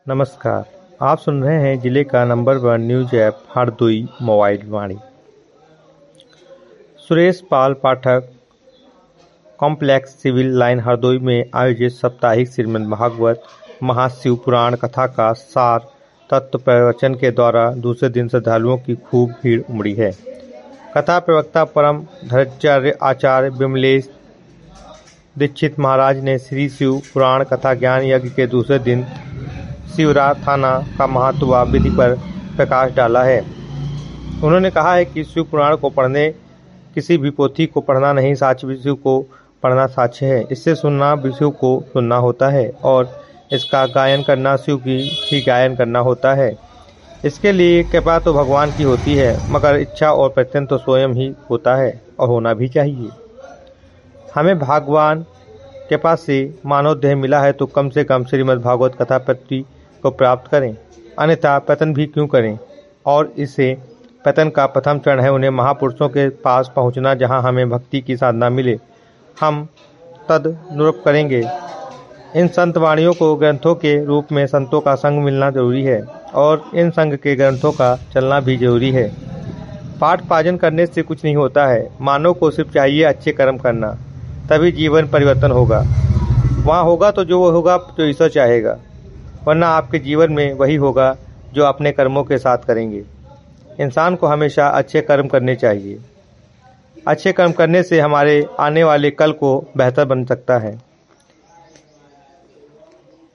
नमस्कार। आप सुन रहे हैं जिले का number 1 news app Hardoi mobile Vani. Suresh Pal Pathak complex civil line Hardoi में आयोजित साप्ताहिक श्रीमद् भागवत महाशिव पुराण कथा का सार तत्व प्रवचन के द्वारा दूसरे दिन श्रद्धालुओं की खूब भीड़ उमड़ी है। कथा प्रवक्ता परम धर्माचार्य आचार्य विमलेश दीक्षित महाराज ने श्री शिव पुराण कथा ज्ञान यज्ञ के दूसरे दिन शिवराथाना का महत्व व विधि पर प्रकाश डाला है। उन्होंने कहा है कि शिव पुराण को पढ़ने किसी भी पोथी को पढ़ना नहीं, साक्ष्य विषय को पढ़ना साक्ष्य है। इससे सुनना विषय को सुनना होता है और इसका गायन करना शिव की ही गायन करना होता है। इसके लिए कृपा तो भगवान की होती है, मगर इच्छा और प्रयत्न तो स्वयं ही होता है और होना भी चाहिए। हमें भगवान कृपा से मानव देह मिला है तो कम से कम श्रीमद् भागवत कथा पद्धति को प्राप्त करें, अन्यथा प्रयत्न भी क्यों करें। और इससे प्रयत्न का प्रथम चरण है उन्हें महापुरुषों के पास पहुंचना, जहां हमें भक्ति की साधना मिले। हम तदनुरूप करेंगे। इन संत वाणियों को ग्रंथों के रूप में संतों का संग मिलना जरूरी है और इन संग के ग्रंथों का चलना भी जरूरी है। पाठ पाजन करने से कुछ नहीं होता है। मानव को सिर्फ चाहिए अच्छे कर्म करना, तभी जीवन परिवर्तन होगा। वहाँ होगा तो जो होगा जो ईश्वर चाहेगा, वरना आपके जीवन में वही होगा जो अपने कर्मों के साथ करेंगे। इंसान को हमेशा अच्छे कर्म करने चाहिए। अच्छे कर्म करने से हमारे आने वाले कल को बेहतर बन सकता है।